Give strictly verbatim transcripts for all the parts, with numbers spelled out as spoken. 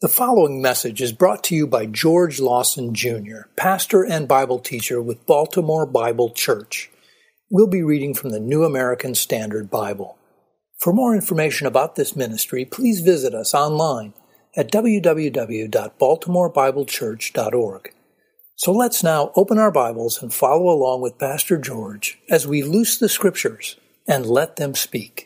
The following message is brought to you by George Lawson, Junior, pastor and Bible teacher with Baltimore Bible Church. We'll be reading from the New American Standard Bible. For more information about this ministry, please visit us online at w w w dot baltimore bible church dot org. So let's now open our Bibles and follow along with Pastor George as we loose the Scriptures and let them speak.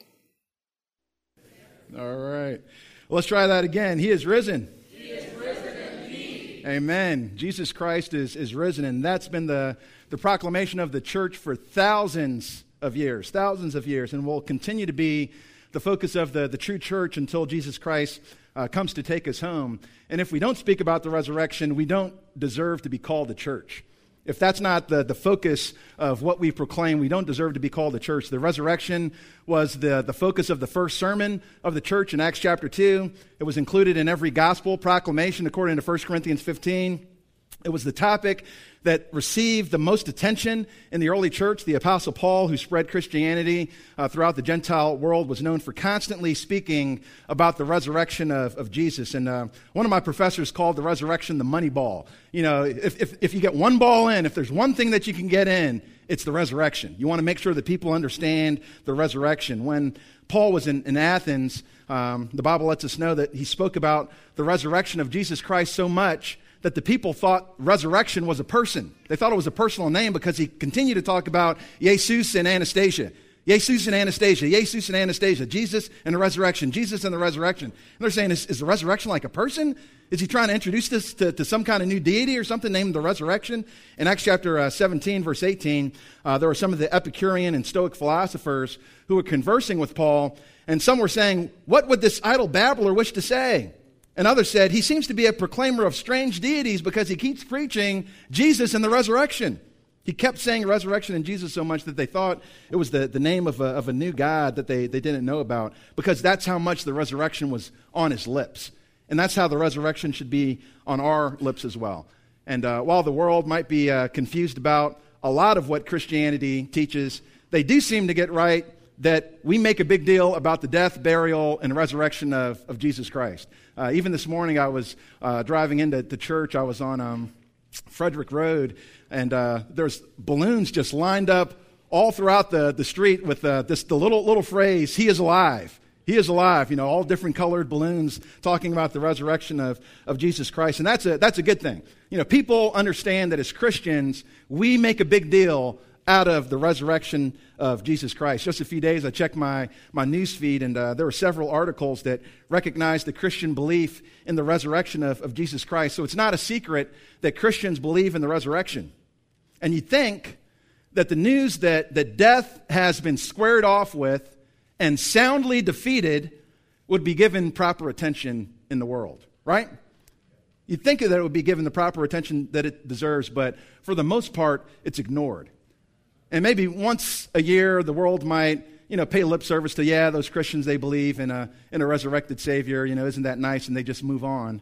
All right. Well, let's try that again. He is risen. He is risen indeed. Amen. Jesus Christ is, is risen, and that's been the, the proclamation of the church for thousands of years, thousands of years, and will continue to be the focus of the, the true church until Jesus Christ uh, comes to take us home. And if we don't speak about the resurrection, we don't deserve to be called the church. If that's not the, the focus of what we proclaim, we don't deserve to be called the church. The resurrection was the, the focus of the first sermon of the church in Acts chapter two. It was included in every gospel proclamation according to First Corinthians fifteen. It was the topic that received the most attention in the early church. The Apostle Paul, who spread Christianity uh, throughout the Gentile world, was known for constantly speaking about the resurrection of, of Jesus. And uh, one of my professors called the resurrection the money ball. You know, if, if, if you get one ball in, if there's one thing that you can get in, it's the resurrection. You want to make sure that people understand the resurrection. When Paul was in, in Athens, um, the Bible lets us know that he spoke about the resurrection of Jesus Christ so much that the people thought resurrection was a person. They thought it was a personal name because he continued to talk about Jesus and Anastasia. Jesus and Anastasia, Jesus and Anastasia, Jesus and the resurrection, Jesus and the resurrection. And they're saying, is, is the resurrection like a person? Is he trying to introduce this to, to some kind of new deity or something named the resurrection? In Acts chapter uh, seventeen, verse eighteen, uh, there were some of the Epicurean and Stoic philosophers who were conversing with Paul, and some were saying, what would this idle babbler wish to say? And others said, he seems to be a proclaimer of strange deities because he keeps preaching Jesus and the resurrection. He kept saying resurrection and Jesus so much that they thought it was the, the name of a, of a new God that they, they didn't know about, because that's how much the resurrection was on his lips. And that's how the resurrection should be on our lips as well. And uh, while the world might be uh, confused about a lot of what Christianity teaches, they do seem to get right that we make a big deal about the death, burial, and resurrection of, of Jesus Christ. Uh, even this morning, I was uh, driving into the church. I was on um, Frederick Road, and uh, there's balloons just lined up all throughout the, the street with uh, this the little little phrase, "He is alive." He is alive. You know, all different colored balloons talking about the resurrection of, of Jesus Christ, and that's a that's a good thing. You know, people understand that as Christians, we make a big deal out of the resurrection of Jesus Christ. Just a few days, I checked my, my news feed, and uh, there were several articles that recognized the Christian belief in the resurrection of, of Jesus Christ. So it's not a secret that Christians believe in the resurrection. And you'd think that the news that, that death has been squared off with and soundly defeated would be given proper attention in the world, right? You'd think that it would be given the proper attention that it deserves, but for the most part, it's ignored. And maybe once a year, the world might, you know, pay lip service to, yeah, those Christians, they believe in a in a resurrected Savior, you know, isn't that nice? And they just move on.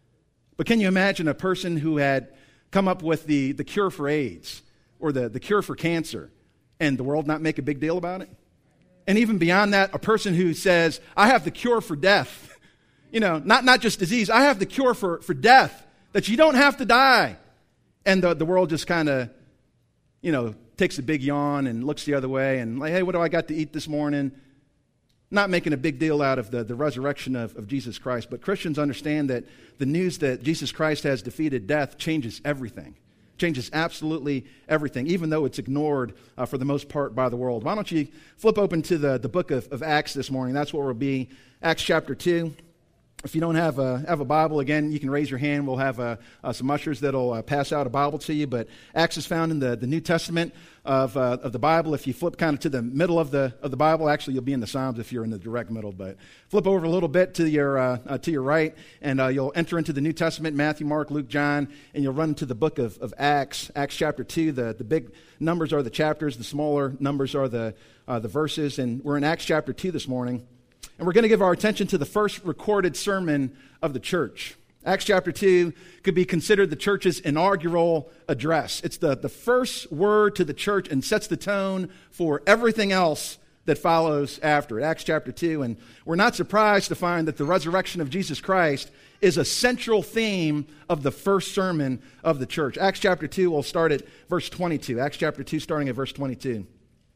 But can you imagine a person who had come up with the, the cure for AIDS or the, the cure for cancer, and the world not make a big deal about it? And even beyond that, a person who says, I have the cure for death. You know, not, not just disease, I have the cure for, for death, that you don't have to die. And the, the world just kind of, you know, takes a big yawn and looks the other way and like, hey, what do I got to eat this morning? Not making a big deal out of the, the resurrection of, of Jesus Christ. But Christians understand that the news that Jesus Christ has defeated death changes everything. Changes absolutely everything, even though it's ignored uh, for the most part by the world. Why don't you flip open to the, the book of, of Acts this morning? That's where we'll be, Acts chapter two. If you don't have a, have a Bible, again, you can raise your hand. We'll have uh, uh, some ushers that'll uh, pass out a Bible to you. But Acts is found in the, the New Testament of uh, of the Bible. If you flip kind of to the middle of the of the Bible, actually you'll be in the Psalms if you're in the direct middle. But flip over a little bit to your uh, uh, to your right, and uh, you'll enter into the New Testament: Matthew, Mark, Luke, John, and you'll run into the book of, of Acts. Acts chapter two. The the big numbers are the chapters. The smaller numbers are the uh, the verses. And we're in Acts chapter two this morning. And we're going to give our attention to the first recorded sermon of the church. Acts chapter two could be considered the church's inaugural address. It's the, the first word to the church and sets the tone for everything else that follows after it, Acts chapter two. And we're not surprised to find that the resurrection of Jesus Christ is a central theme of the first sermon of the church. Acts chapter two, we'll start at verse twenty-two. Acts chapter two, starting at verse twenty-two.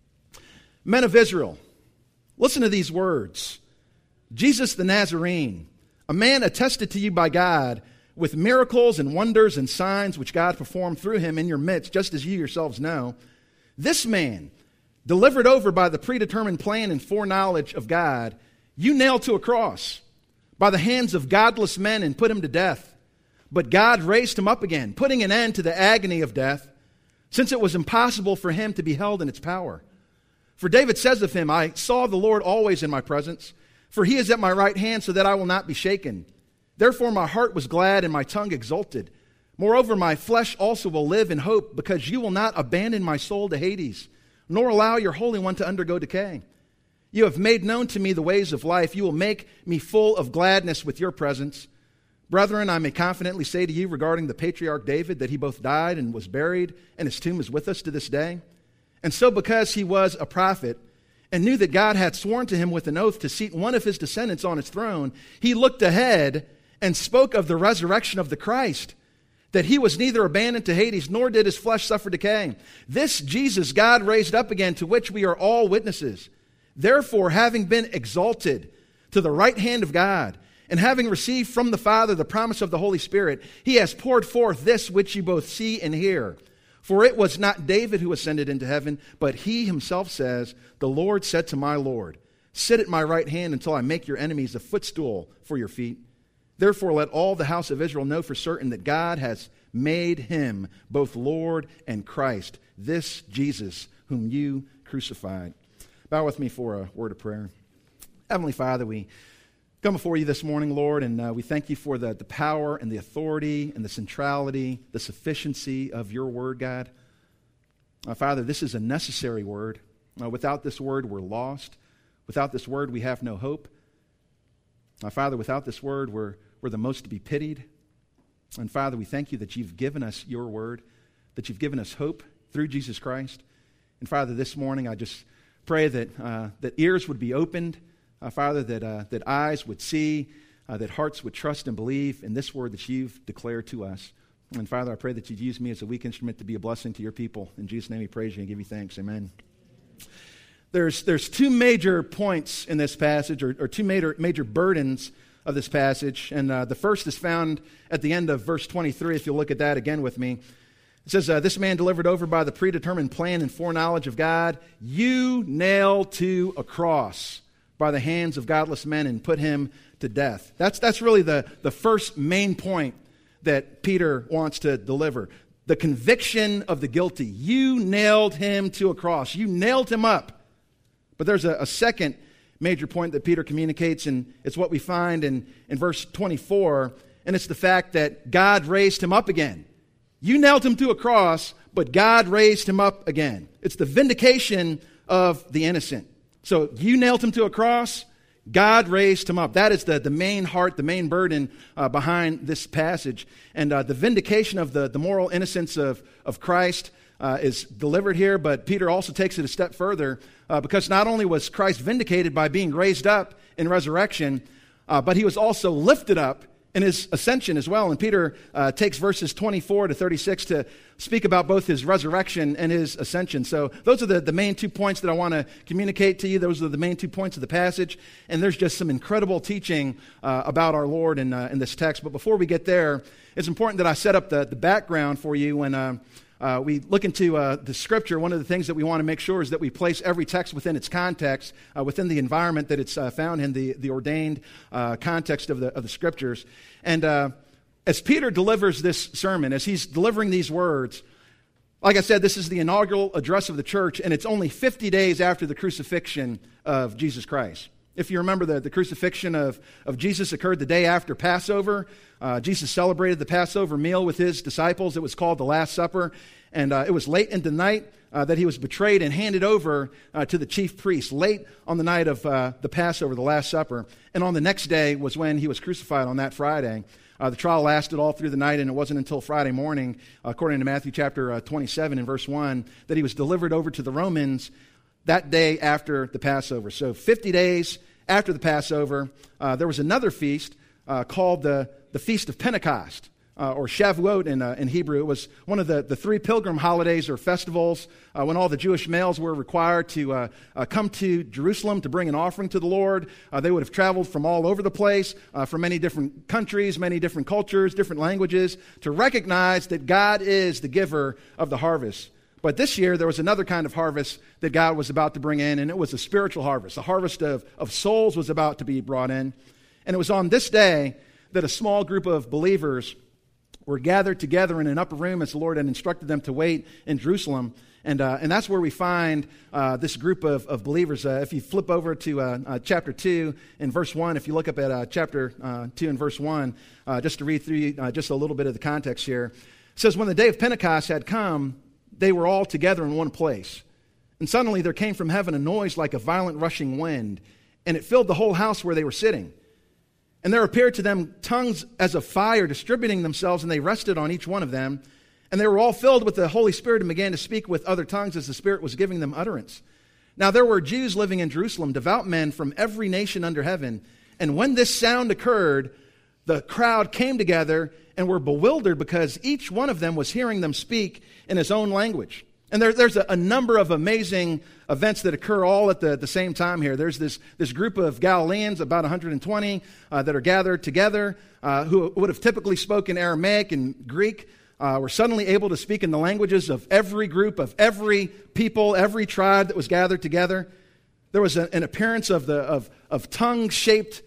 Men of Israel, listen to these words. Jesus the Nazarene, a man attested to you by God with miracles and wonders and signs which God performed through him in your midst, just as you yourselves know. This man, delivered over by the predetermined plan and foreknowledge of God, you nailed to a cross by the hands of godless men and put him to death. But God raised him up again, putting an end to the agony of death, since it was impossible for him to be held in its power. For David says of him, I saw the Lord always in my presence, for he is at my right hand so that I will not be shaken. Therefore my heart was glad and my tongue exulted. Moreover, my flesh also will live in hope, because you will not abandon my soul to Hades, nor allow your Holy One to undergo decay. You have made known to me the ways of life. You will make me full of gladness with your presence. Brethren, I may confidently say to you regarding the patriarch David that he both died and was buried, and his tomb is with us to this day. And so because he was a prophet and knew that God had sworn to him with an oath to seat one of his descendants on his throne, he looked ahead and spoke of the resurrection of the Christ, that he was neither abandoned to Hades, nor did his flesh suffer decay. This Jesus God raised up again, to which we are all witnesses. Therefore, having been exalted to the right hand of God, and having received from the Father the promise of the Holy Spirit, he has poured forth this which you both see and hear. For it was not David who ascended into heaven, but he himself says, the Lord said to my Lord, sit at my right hand until I make your enemies a footstool for your feet. Therefore, let all the house of Israel know for certain that God has made him both Lord and Christ, this Jesus whom you crucified. Bow with me for a word of prayer. Heavenly Father, we come before you this morning, Lord, and uh, we thank you for the, the power and the authority and the centrality, the sufficiency of your word, God. Uh, Father, this is a necessary word. Uh, without this word, we're lost. Without this word, we have no hope. Uh, Father, without this word, we're, we're the most to be pitied. And Father, we thank you that you've given us your word, that you've given us hope through Jesus Christ. And Father, this morning, I just pray that uh, that ears would be opened, uh, Father, that uh, that eyes would see, uh, that hearts would trust and believe in this word that you've declared to us. And Father, I pray that you'd use me as a weak instrument to be a blessing to your people. In Jesus' name we praise you and give you thanks. Amen. There's there's two major points in this passage, or, or two major major burdens of this passage. And uh, the first is found at the end of verse twenty-three, if you'll look at that again with me. It says, uh, this man delivered over by the predetermined plan and foreknowledge of God, you nailed to a cross by the hands of godless men and put him to death. That's that's really the, the first main point that Peter wants to deliver. The conviction of the guilty. You nailed him to a cross. You nailed him up. But there's a, a second major point that Peter communicates, and it's what we find in, in verse twenty-four, and it's the fact that God raised him up again. You nailed him to a cross, but God raised him up again. It's the vindication of the innocent. So you nailed him to a cross, God raised him up. That is the, the main heart, the main burden uh, behind this passage. And uh, the vindication of the, the moral innocence of, of Christ uh, is delivered here, but Peter also takes it a step further uh, because not only was Christ vindicated by being raised up in resurrection, uh, but he was also lifted up in his ascension as well. And Peter uh, takes verses twenty-four to thirty-six to speak about both his resurrection and his ascension. So those are the, the main two points that I want to communicate to you. Those are the main two points of the passage. And there's just some incredible teaching uh, about our Lord in, uh, in this text. But before we get there, it's important that I set up the, the background for you when uh, uh, we look into uh, the Scripture. One of the things that we want to make sure is that we place every text within its context, uh, within the environment that it's uh, found in, the, the ordained uh, context of the, of the Scriptures. And uh, as Peter delivers this sermon, as he's delivering these words, like I said, this is the inaugural address of the church, and it's only fifty days after the crucifixion of Jesus Christ. If you remember, the, the crucifixion of, of Jesus occurred the day after Passover. Uh, Jesus celebrated the Passover meal with his disciples. It was called the Last Supper. And uh, it was late into the night uh, that he was betrayed and handed over uh, to the chief priests, late on the night of uh, the Passover, the Last Supper. And on the next day was when he was crucified, on that Friday. Uh, the trial lasted all through the night, and it wasn't until Friday morning, according to Matthew chapter uh, twenty-seven and verse one, that he was delivered over to the Romans. that day after the Passover. So fifty days after the Passover, uh, there was another feast uh, called the, the Feast of Pentecost, uh, or Shavuot in, uh, in Hebrew. It was one of the, the three pilgrim holidays or festivals uh, when all the Jewish males were required to uh, uh, come to Jerusalem to bring an offering to the Lord. Uh, they would have traveled from all over the place, uh, from many different countries, many different cultures, different languages, to recognize that God is the giver of the harvest. But this year, there was another kind of harvest that God was about to bring in, and it was a spiritual harvest. A harvest of, of souls was about to be brought in. And it was on this day that a small group of believers were gathered together in an upper room as the Lord had instructed them to wait in Jerusalem. And uh, and that's where we find uh, this group of, of believers. Uh, if you flip over to uh, uh, chapter two in verse one, if you look up at uh, chapter uh, two and verse one, uh, just to read through uh, just a little bit of the context here, it says, when the day of Pentecost had come, they were all together in one place. And suddenly there came from heaven a noise like a violent rushing wind, and it filled the whole house where they were sitting. And there appeared to them tongues as of fire distributing themselves, and they rested on each one of them. And they were all filled with the Holy Spirit and began to speak with other tongues as the Spirit was giving them utterance. Now there were Jews living in Jerusalem, devout men from every nation under heaven. And when this sound occurred, the crowd came together and were bewildered because each one of them was hearing them speak in his own language. And there, there's a, a number of amazing events that occur all at the, the same time here. There's this, this group of Galileans, about one hundred twenty, uh, that are gathered together, uh, who would have typically spoken Aramaic and Greek, uh, were suddenly able to speak in the languages of every group, of every people, every tribe that was gathered together. There was a, an appearance of, the, of, of tongue-shaped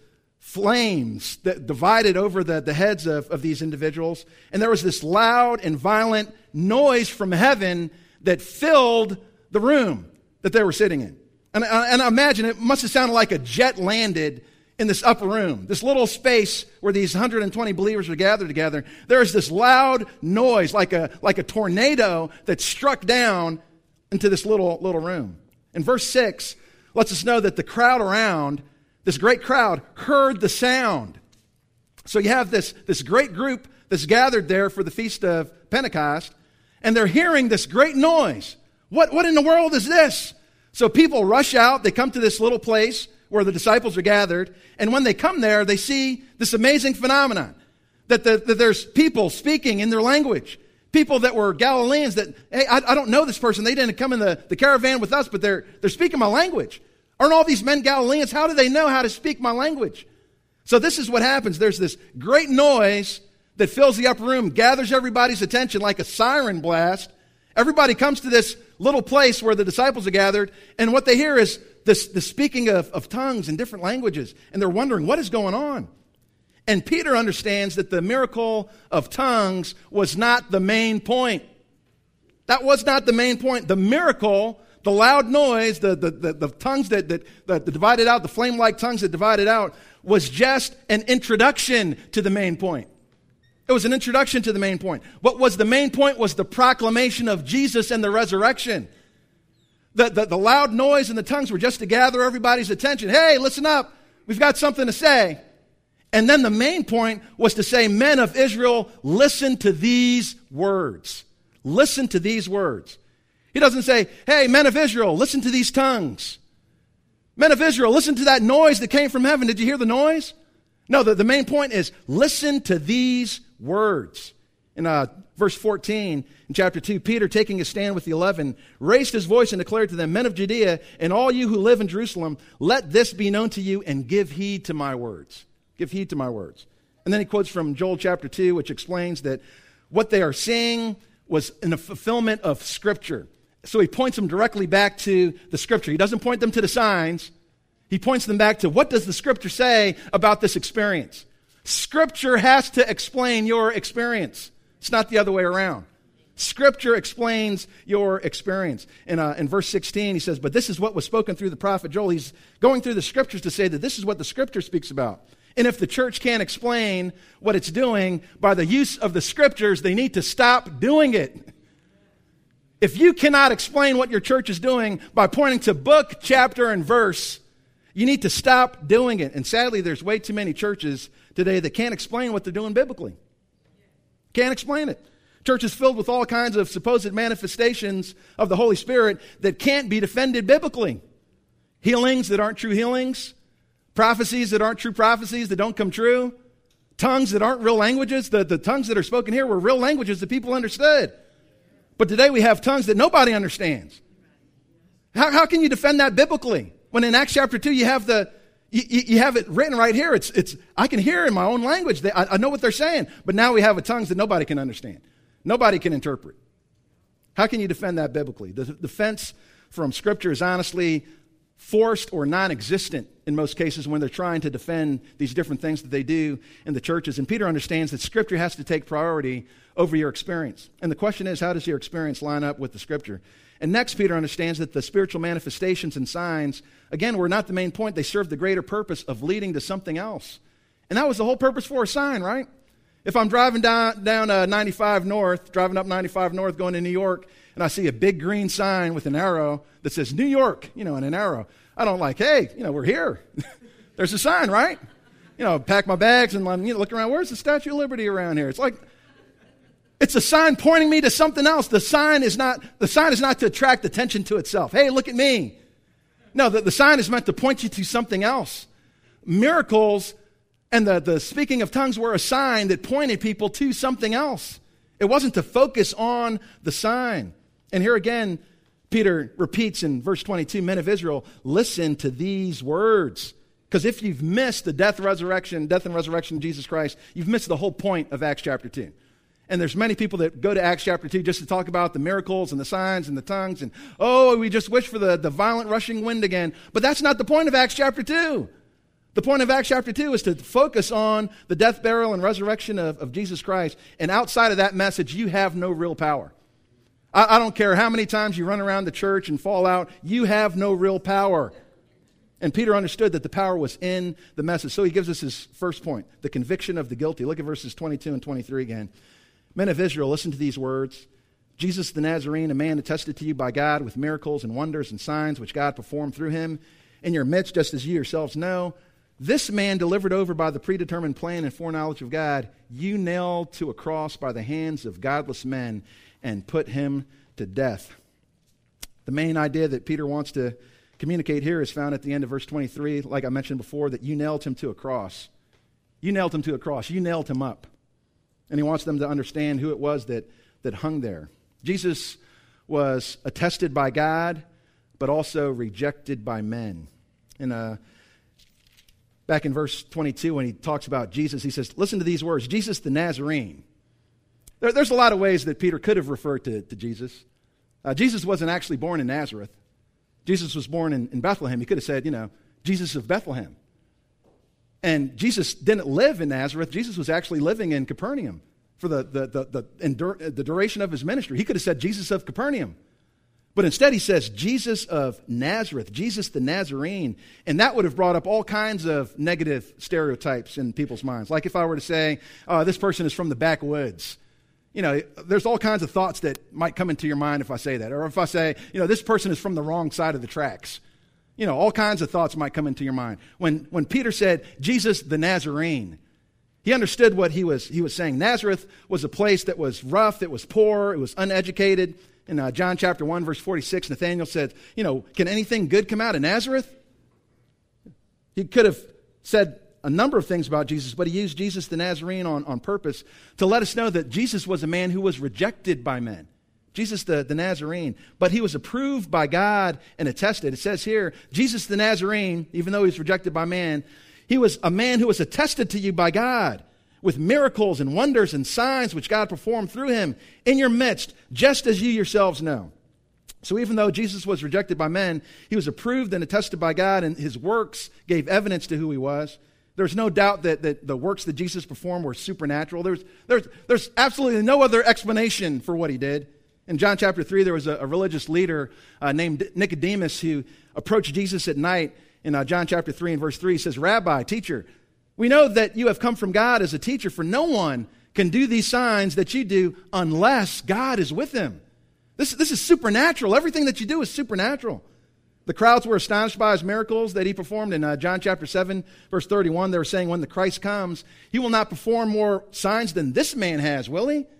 flames that divided over the, the heads of, of these individuals. And there was this loud and violent noise from heaven that filled the room that they were sitting in. And, and I imagine it must have sounded like a jet landed in this upper room, this little space where these one hundred twenty believers were gathered together. There was this loud noise like a, like a tornado that struck down into this little, little room. And verse six lets us know that the crowd around, this great crowd, heard the sound. So you have this, this great group that's gathered there for the Feast of Pentecost, and they're hearing this great noise. What, what in the world is this? So people rush out. They come to this little place where the disciples are gathered. And when they come there, they see this amazing phenomenon. That, the, that there's people speaking in their language. People that were Galileans that, hey, I, I don't know this person. They didn't come in the, the caravan with us, but they're, they're speaking my language. Aren't all these men Galileans? How do they know how to speak my language? So this is what happens. There's this great noise that fills the upper room, gathers everybody's attention like a siren blast. Everybody comes to this little place where the disciples are gathered, and what they hear is this, the speaking of, of tongues in different languages, and they're wondering, what is going on? And Peter understands that the miracle of tongues was not the main point. That was not the main point. The miracle, the loud noise, the, the, the, the tongues that, that, that divided out, the flame-like tongues that divided out, was just an introduction to the main point. It was an introduction to the main point. What was the main point was the proclamation of Jesus and the resurrection. The, the, the loud noise and the tongues were just to gather everybody's attention. Hey, listen up. We've got something to say. And then the main point was to say, men of Israel, listen to these words. Listen to these words. He doesn't say, hey, men of Israel, listen to these tongues. Men of Israel, listen to that noise that came from heaven. Did you hear the noise? No, the, the main point is, listen to these words. In uh, verse fourteen, in chapter two, Peter, taking a stand with the eleven, raised his voice and declared to them, men of Judea, and all you who live in Jerusalem, let this be known to you, and give heed to my words. Give heed to my words. And then he quotes from Joel chapter two, which explains that what they are seeing was in the fulfillment of Scripture. So he points them directly back to the Scripture. He doesn't point them to the signs. He points them back to what does the Scripture say about this experience. Scripture has to explain your experience. It's not the other way around. Scripture explains your experience. In, uh, in verse sixteen, he says, but this is what was spoken through the prophet Joel. He's going through the Scriptures to say that this is what the Scripture speaks about. And if the church can't explain what it's doing by the use of the Scriptures, they need to stop doing it. If you cannot explain what your church is doing by pointing to book, chapter, and verse, you need to stop doing it. And sadly, there's way too many churches today that can't explain what they're doing biblically. Can't explain it. Church is filled with all kinds of supposed manifestations of the Holy Spirit that can't be defended biblically. Healings that aren't true healings. Prophecies that aren't true prophecies, that don't come true. Tongues that aren't real languages. The, the tongues that are spoken here were real languages that people understood. But today we have tongues that nobody understands. How, how can you defend that biblically? When in Acts chapter two you have the you, you have it written right here. It's it's I can hear in my own language. They, I, I know what they're saying. But now we have a tongues that nobody can understand. Nobody can interpret. How can you defend that biblically? The defense from Scripture is honestly forced or non-existent in most cases when they're trying to defend these different things that they do in the churches. And Peter understands that Scripture has to take priority over your experience. And the question is, how does your experience line up with the Scripture? And next, Peter understands that the spiritual manifestations and signs, again, were not the main point. They served the greater purpose of leading to something else. And that was the whole purpose for a sign, right? If I'm driving down, down uh, ninety-five North, driving up ninety-five North going to New York, and I see a big green sign with an arrow that says New York, you know, and an arrow, I don't like, hey, you know, we're here. There's a sign, right? You know, pack my bags and you know, look around. Where's the Statue of Liberty around here? It's like, it's a sign pointing me to something else. The sign is not, the sign is not to attract attention to itself. Hey, look at me. No, the, the sign is meant to point you to something else. Miracles and the, the speaking of tongues were a sign that pointed people to something else. It wasn't to focus on the sign. And here again, Peter repeats in verse twenty-two, men of Israel, listen to these words. Because if you've missed the death, resurrection, death and resurrection of Jesus Christ, you've missed the whole point of Acts chapter two. And there's many people that go to Acts chapter two just to talk about the miracles and the signs and the tongues. And, oh, we just wish for the, the violent rushing wind again. But that's not the point of Acts chapter two. The point of Acts chapter two is to focus on the death, burial, and resurrection of, of Jesus Christ. And outside of that message, you have no real power. I, I don't care how many times you run around the church and fall out. You have no real power. And Peter understood that the power was in the message. So he gives us his first point, the conviction of the guilty. Look at verses twenty-two and twenty-three again. Men of Israel, listen to these words. Jesus the Nazarene, a man attested to you by God with miracles and wonders and signs which God performed through him in your midst, just as you yourselves know. This man delivered over by the predetermined plan and foreknowledge of God, you nailed to a cross by the hands of godless men and put him to death. The main idea that Peter wants to communicate here is found at the end of verse twenty-three, like I mentioned before, that you nailed him to a cross. You nailed him to a cross. You nailed him up. And he wants them to understand who it was that, that hung there. Jesus was attested by God, but also rejected by men. In a Back in verse twenty-two, when he talks about Jesus, he says, listen to these words, Jesus the Nazarene. There, there's a lot of ways that Peter could have referred to, to Jesus. Uh, Jesus wasn't actually born in Nazareth. Jesus was born in, in Bethlehem. He could have said, you know, Jesus of Bethlehem. And Jesus didn't live in Nazareth. Jesus was actually living in Capernaum for the, the, the, the, endur- the duration of his ministry. He could have said Jesus of Capernaum. But instead he says Jesus of Nazareth, Jesus the Nazarene. And that would have brought up all kinds of negative stereotypes in people's minds. Like if I were to say, oh, this person is from the backwoods. You know, there's all kinds of thoughts that might come into your mind if I say that. Or if I say, you know, this person is from the wrong side of the tracks. You know, all kinds of thoughts might come into your mind. When when Peter said, Jesus the Nazarene, he understood what he was he was saying. Nazareth was a place that was rough, it was poor, it was uneducated. In uh, John chapter one, verse forty-six, Nathanael said, you know, can anything good come out of Nazareth? He could have said a number of things about Jesus, but he used Jesus the Nazarene on, on purpose to let us know that Jesus was a man who was rejected by men. Jesus the, the Nazarene. But he was approved by God and attested. It says here, Jesus the Nazarene, even though he was rejected by man, he was a man who was attested to you by God with miracles and wonders and signs which God performed through him in your midst, just as you yourselves know. So even though Jesus was rejected by men, he was approved and attested by God, and his works gave evidence to who he was. There's no doubt that, that the works that Jesus performed were supernatural. There's, there's, there's absolutely no other explanation for what he did. In John chapter three, there was a, a religious leader uh, named Nicodemus who approached Jesus at night. In uh, John chapter three and verse three, he says, Rabbi, teacher, we know that you have come from God as a teacher, for no one can do these signs that you do unless God is with him. This, this is supernatural. Everything that you do is supernatural. The crowds were astonished by his miracles that he performed. In uh, John chapter seven, verse thirty-one, they were saying, when the Christ comes, he will not perform more signs than this man has, will he?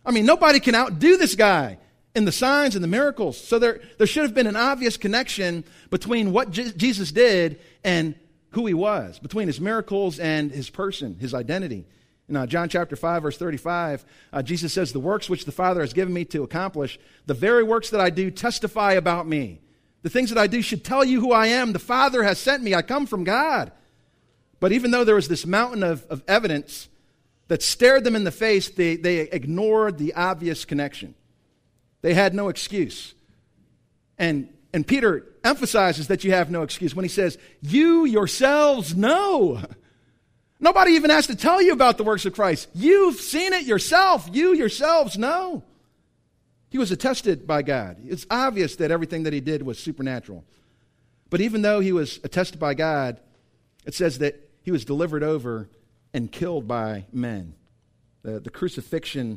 I mean, nobody can outdo this guy in the signs and the miracles. So there, there should have been an obvious connection between what Je- Jesus did and who he was, between his miracles and his person, his identity. In uh, John chapter five, verse thirty-five, uh, Jesus says, the works which the Father has given me to accomplish, the very works that I do testify about me. The things that I do should tell you who I am. The Father has sent me. I come from God. But even though there was this mountain of, of evidence that stared them in the face, they, they ignored the obvious connection. They had no excuse. And, and Peter emphasizes that you have no excuse when he says, you yourselves know. Nobody even has to tell you about the works of Christ. You've seen it yourself. You yourselves know. He was attested by God. It's obvious that everything that he did was supernatural. But even though he was attested by God, it says that he was delivered over and killed by men. The, the crucifixion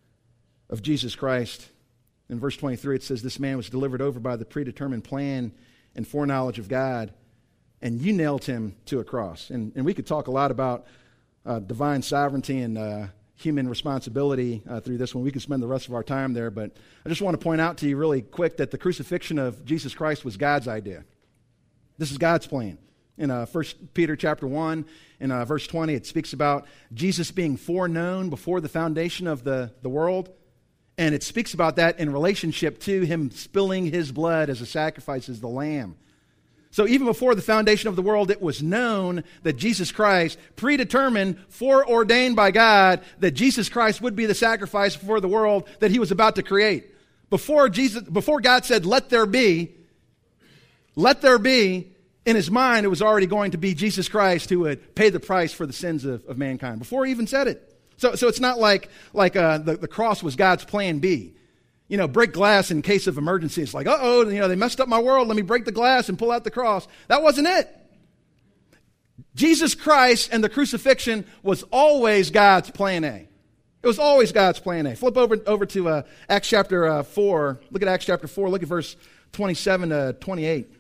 of Jesus Christ, in verse twenty-three, it says, this man was delivered over by the predetermined plan and foreknowledge of God, and you nailed him to a cross. And, and we could talk a lot about uh, divine sovereignty and uh, human responsibility uh, through this one. We could spend the rest of our time there, but I just want to point out to you really quick that the crucifixion of Jesus Christ was God's idea. This is God's plan. In uh, First Peter chapter one, in uh, verse twenty, it speaks about Jesus being foreknown before the foundation of the, the world. And it speaks about that in relationship to him spilling his blood as a sacrifice, as the lamb. So even before the foundation of the world, it was known that Jesus Christ, predetermined, foreordained by God, that Jesus Christ would be the sacrifice for the world that he was about to create. Before Jesus, before God said, let there be, let there be, in his mind, it was already going to be Jesus Christ who would pay the price for the sins of, of mankind, before he even said it. So, so it's not like, like uh, the, the cross was God's plan B. You know, break glass in case of emergency. It's like, uh-oh, you know, they messed up my world. Let me break the glass and pull out the cross. That wasn't it. Jesus Christ and the crucifixion was always God's plan A. It was always God's plan A. Flip over, over to uh, Acts chapter uh, four. Look at Acts chapter four. Look at verse twenty-seven to twenty-eight.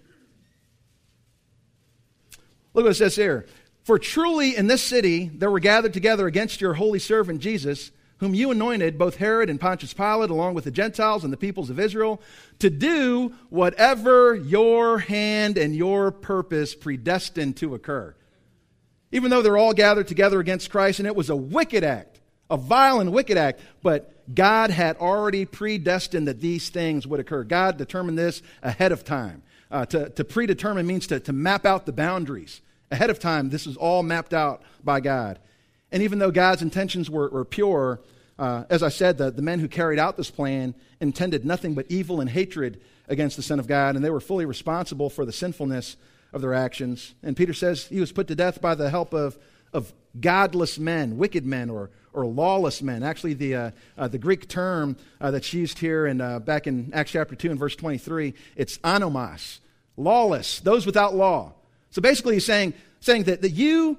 Look what it says here. For truly in this city there were gathered together against your holy servant Jesus, whom you anointed, both Herod and Pontius Pilate, along with the Gentiles and the peoples of Israel, to do whatever your hand and your purpose predestined to occur. Even though they're all gathered together against Christ, and it was a wicked act, a vile and wicked act, but God had already predestined that these things would occur. God determined this ahead of time. Uh, to, to predetermine means to, to map out the boundaries. Ahead of time, this was all mapped out by God. And even though God's intentions were, were pure, uh, as I said, the, the men who carried out this plan intended nothing but evil and hatred against the Son of God, and they were fully responsible for the sinfulness of their actions. And Peter says he was put to death by the help of, of godless men, wicked men, or, or lawless men. Actually, the, uh, uh, the Greek term uh, that's used here and uh, back in Acts chapter two and verse twenty-three, it's anomos, lawless, those without law. So basically he's saying, saying that, that you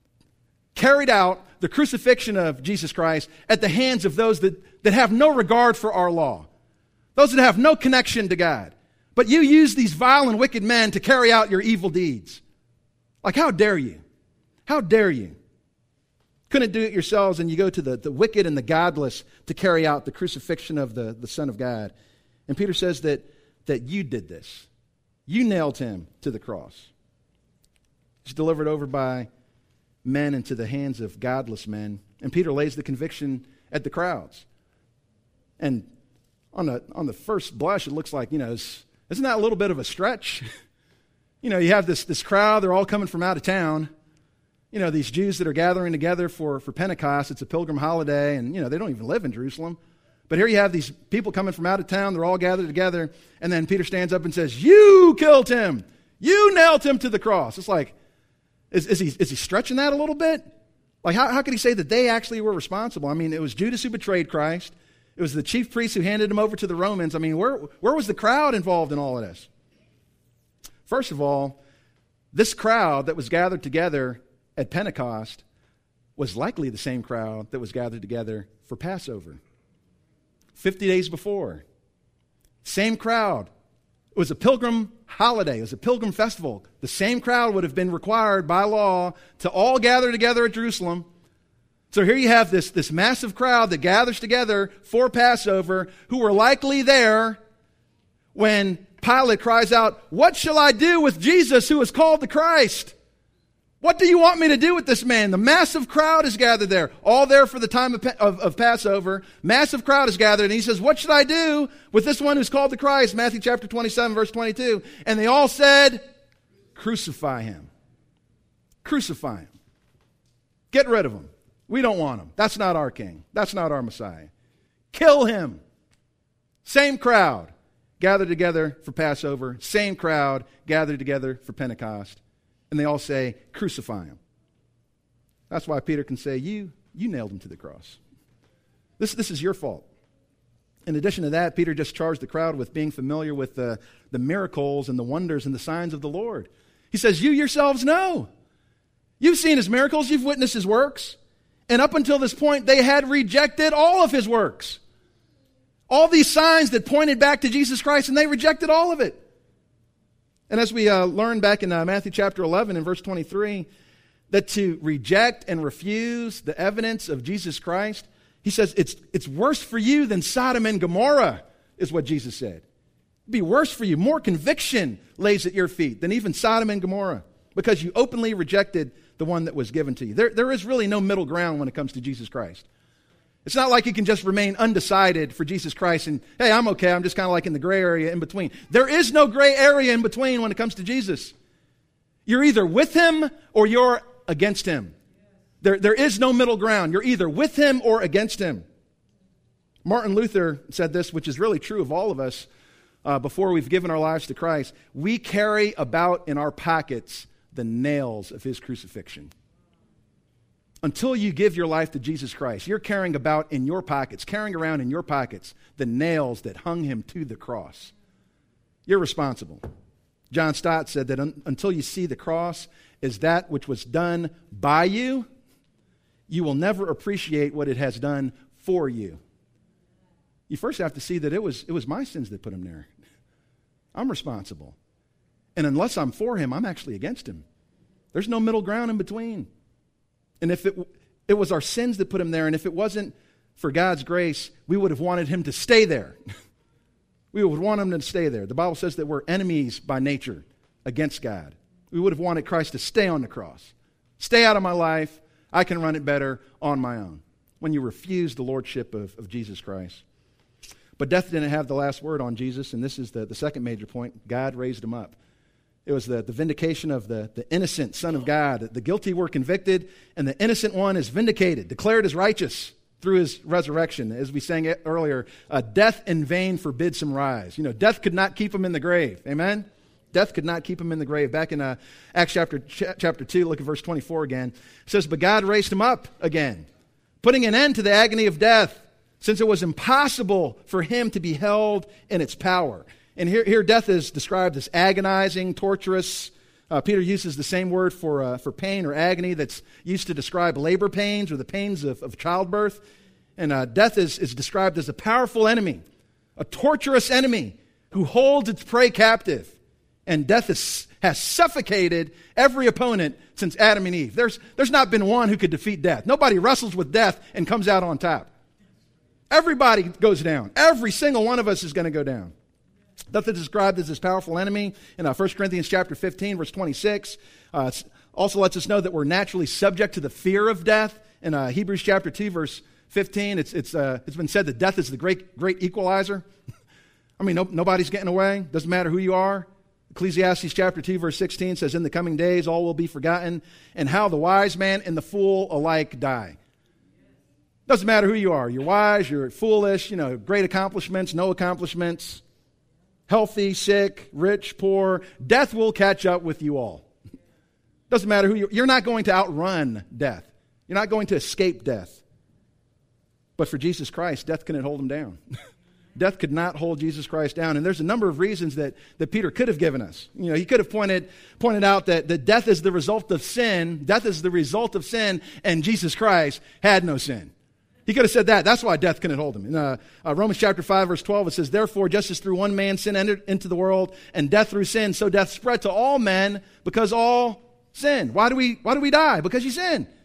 carried out the crucifixion of Jesus Christ at the hands of those that, that have no regard for our law, those that have no connection to God. But you use these vile and wicked men to carry out your evil deeds. Like, how dare you? How dare you? Couldn't do it yourselves, and you go to the, the wicked and the godless to carry out the crucifixion of the, the Son of God. And Peter says that, that you did this. You nailed him to the cross. He's delivered over by men into the hands of godless men. And Peter lays the conviction at the crowds. And on the, on the first blush, it looks like, you know, isn't that a little bit of a stretch? You know, you have this, this crowd, they're all coming from out of town. You know, these Jews that are gathering together for, for Pentecost. It's a pilgrim holiday, and, you know, they don't even live in Jerusalem. But here you have these people coming from out of town. They're all gathered together. And then Peter stands up and says, you killed him. You nailed him to the cross. It's like, is, is he is he stretching that a little bit? Like, how, how could he say that they actually were responsible? I mean, it was Judas who betrayed Christ. It was the chief priests who handed him over to the Romans. I mean, where, where was the crowd involved in all of this? First of all, this crowd that was gathered together at Pentecost was likely the same crowd that was gathered together for Passover. Fifty days before. Same crowd. It was a pilgrim holiday. It was a pilgrim festival. The same crowd would have been required by law to all gather together at Jerusalem. So here you have this, this massive crowd that gathers together for Passover, who were likely there when Pilate cries out, "What shall I do with Jesus who is called the Christ? What do you want me to do with this man?" The massive crowd is gathered there, all there for the time of, of, of Passover. Massive crowd is gathered, and he says, "What should I do with this one who's called the Christ?" Matthew chapter twenty-seven, verse twenty-two. And they all said, "Crucify him. Crucify him. Get rid of him. We don't want him. That's not our king. That's not our Messiah. Kill him." Same crowd gathered together for Passover. Same crowd gathered together for Pentecost. And they all say, "Crucify him." That's why Peter can say, you, you nailed him to the cross. This, this is your fault. In addition to that, Peter just charged the crowd with being familiar with the, the miracles and the wonders and the signs of the Lord. He says, you yourselves know. You've seen his miracles. You've witnessed his works. And up until this point, they had rejected all of his works. All these signs that pointed back to Jesus Christ, and they rejected all of it. And as we uh, learned back in uh, Matthew chapter eleven and verse twenty-three, that to reject and refuse the evidence of Jesus Christ, he says it's, it's worse for you than Sodom and Gomorrah, is what Jesus said. It'd be worse for you. More conviction lays at your feet than even Sodom and Gomorrah, because you openly rejected the one that was given to you. There, there is really no middle ground when it comes to Jesus Christ. It's not like you can just remain undecided for Jesus Christ and, hey, I'm okay, I'm just kind of like in the gray area in between. There is no gray area in between when it comes to Jesus. You're either with him or you're against him. There, there is no middle ground. You're either with him or against him. Martin Luther said this, which is really true of all of us uh, before we've given our lives to Christ. We carry about in our pockets the nails of his crucifixion. Until you give your life to Jesus Christ, you're carrying about in your pockets, carrying around in your pockets the nails that hung him to the cross. You're responsible. John Stott said that un- until you see the cross as that which was done by you, you will never appreciate what it has done for you. You first have to see that it was, it was my sins that put him there. I'm responsible. And unless I'm for him, I'm actually against him. There's no middle ground in between. And if it, it was our sins that put him there, and if it wasn't for God's grace, we would have wanted him to stay there. We would want him to stay there. The Bible says that we're enemies by nature against God. We would have wanted Christ to stay on the cross. Stay out of my life. I can run it better on my own. When you refuse the lordship of, of Jesus Christ. But death didn't have the last word on Jesus, and this is the, the second major point. God raised him up. It was the, the vindication of the, the innocent Son of God. The guilty were convicted, and the innocent one is vindicated, declared as righteous through his resurrection. As we sang earlier, uh, death in vain forbids him rise. You know, death could not keep him in the grave. Amen? Death could not keep him in the grave. Back in uh, Acts chapter, ch- chapter two, look at verse twenty-four again. It says, "But God raised him up again, putting an end to the agony of death, since it was impossible for him to be held in its power." And here, here death is described as agonizing, torturous. Uh, Peter uses the same word for uh, for pain or agony that's used to describe labor pains or the pains of, of childbirth. And uh, death is, is described as a powerful enemy, a torturous enemy who holds its prey captive. And death is, has suffocated every opponent since Adam and Eve. There's, there's not been one who could defeat death. Nobody wrestles with death and comes out on top. Everybody goes down. Every single one of us is going to go down. Death is described as this powerful enemy in uh, First Corinthians chapter fifteen, verse twenty-six. Uh, it also lets us know that we're naturally subject to the fear of death. In uh, Hebrews chapter two, verse fifteen, it's, it's, uh, it's been said that death is the great, great equalizer. I mean, no, nobody's getting away. Doesn't matter who you are. Ecclesiastes chapter two, verse sixteen says, "In the coming days all will be forgotten, and how the wise man and the fool alike die." Doesn't matter who you are. You're wise, you're foolish, you know, great accomplishments, no accomplishments, healthy, sick, rich, poor. Death will catch up with you all. Doesn't matter who you are. You're not going to outrun death. You're not going to escape death. But for Jesus Christ, death couldn't hold him down. Death could not hold Jesus Christ down. And there's a number of reasons that, that Peter could have given us. You know, he could have pointed, pointed out that, that death is the result of sin. Death is the result of sin, and Jesus Christ had no sin. He could have said that. That's why death couldn't hold him. In uh, uh, Romans chapter five, verse twelve, it says, "Therefore, just as through one man sin entered into the world, and death through sin, so death spread to all men because all sinned." Why do we, why do we die? Because you sin.